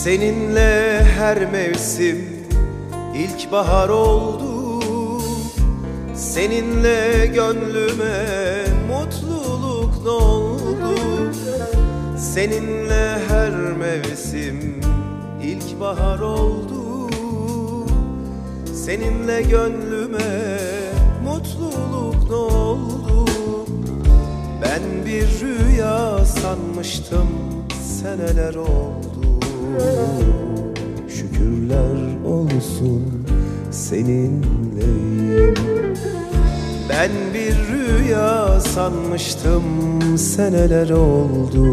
Seninle her mevsim ilkbahar oldu. Seninle gönlüme mutluluk doldu. Seninle her mevsim ilkbahar oldu. Seninle gönlüme mutluluk doldu. Ben bir rüya sanmıştım, seneler oldu. Şükürler olsun seninleyim. Ben bir rüya sanmıştım, seneler oldu.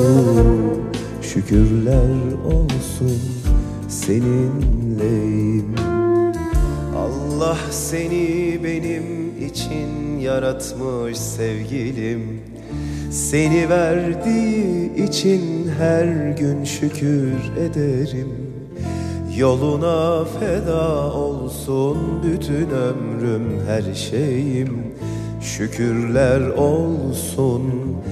Şükürler olsun seninleyim. Allah seni benim için yaratmış sevgilim. Seni verdiği için her gün şükür ederim. Yoluna feda olsun bütün ömrüm, her şeyim. Şükürler olsun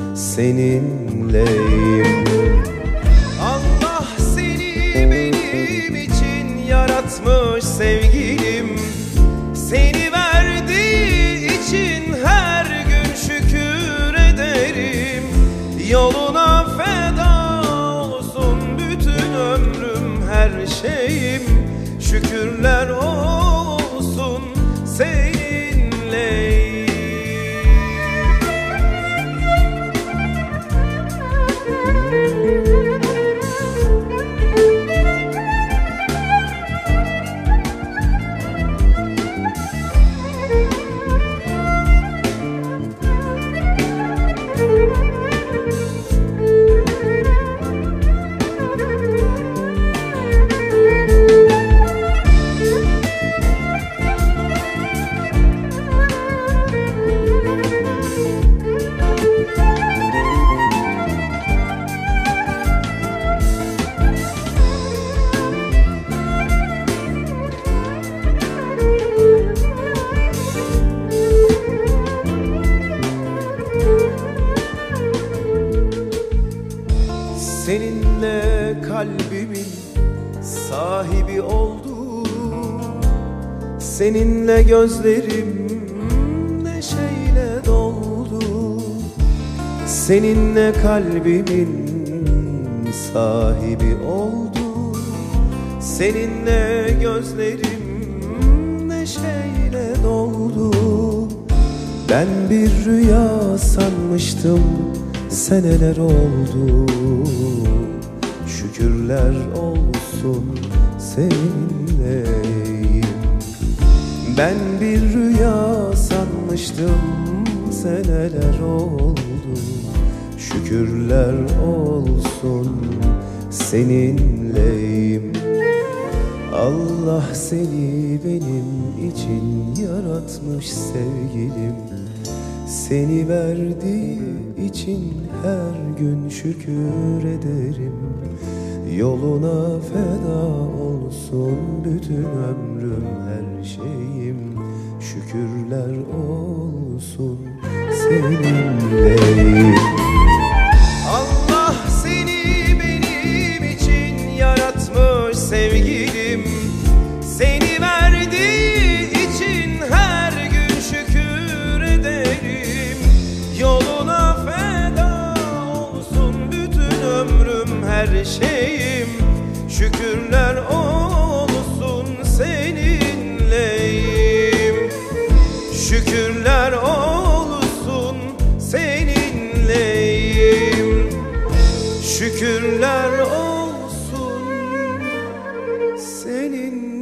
seninleyim. Allah seni benim için yaratmış sevgilim. Seni verdiği için her gün şükür ederim. Yoluna feda olsun bütün ömrüm, her şeyim. Şükürler olsun seninleyim. Seninle kalbimin sahibi oldu. Seninle gözlerim neşeyle doldu. Seninle kalbimin sahibi oldu. Seninle gözlerim neşeyle doldu. Ben bir rüya sanmıştım, seneler oldu. Şükürler olsun seninleyim. Ben bir rüya sanmıştım, seneler oldu. Şükürler olsun seninleyim. Allah seni benim için yaratmış sevgilim. Seni verdiği için her gün şükür ederim. Yoluna feda olsun bütün ömrüm, her şeyim. Şükürler olsun seninleyim. Allah seni benim için yaratmış sevgilim. Seni verdiği için her gün şükür ederim. Yoluna feda olsun bütün ömrüm, her şeyim. Şükürler olsun seninleyim. Şükürler olsun seninleyim. Şükürler olsun seninleyim.